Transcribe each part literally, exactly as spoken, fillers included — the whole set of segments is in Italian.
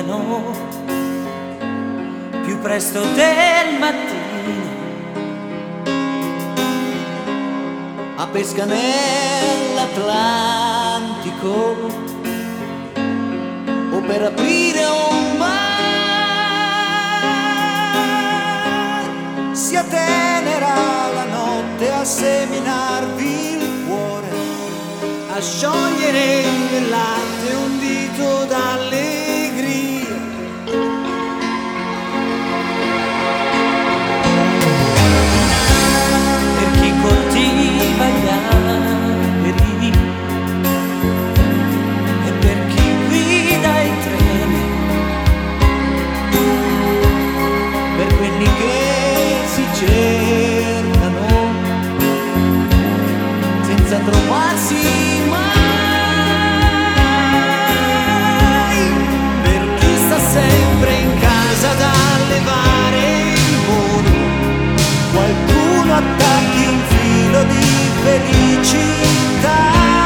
muoiono più presto del mattino. A pesca nell'Atlantico o per aprire un bar, si attenerà la notte a seminarvi il cuore, a sciogliere nel latte un dito d'allegria. Per chi coltiva gli alberi e per chi guida i treni, Per quelli che si cercano senza trovarsi mai, per chi sta sempre in casa ad allevare il mondo, qualcuno attacchi un filo di felicità.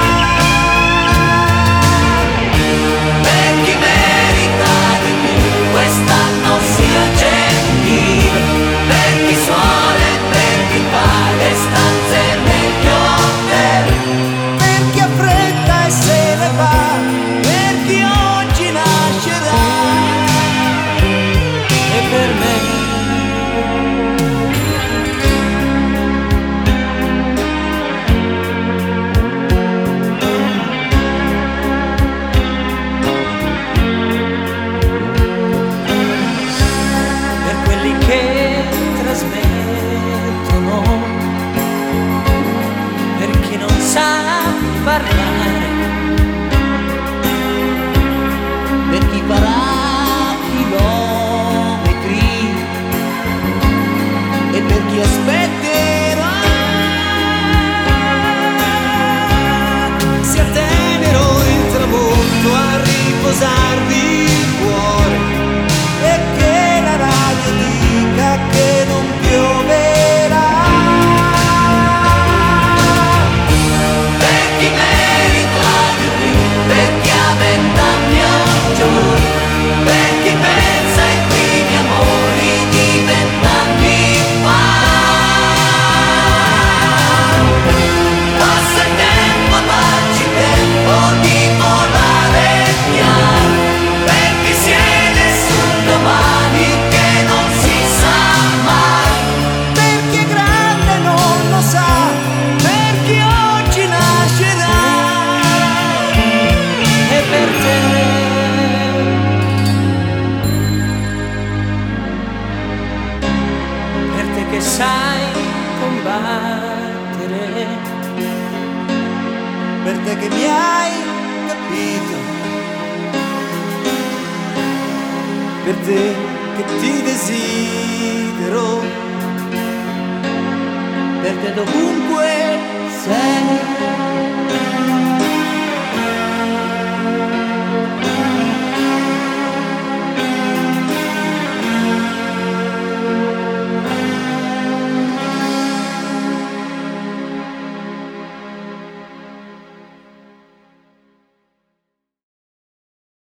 Per chi merita di più quest'anno sia gentile, per chi suona e per chi fa le stanze negli hotel, per chi ha fretta e se ne va, per chi oggi nascerà. e per me che trasmettono, per chi non sa parlare, Per chi farà chilometri e per chi aspetterà, sia tenero il tramonto a riposarvi il cuore e che la radio dica che non pioverà. Per chi merita di più, per chi ha vent'anni al giorno, per chi pensa ai primi amori di vent'anni fa. Passa il tempo, dacci tempo di volare piano, per chi siede sul domani che non si sa mai, per chi è grande non lo sa, per chi oggi nascerà. e per te, per te che sai combattere, Per te che mi hai capito, per te che ti desidero, per te dovunque sei.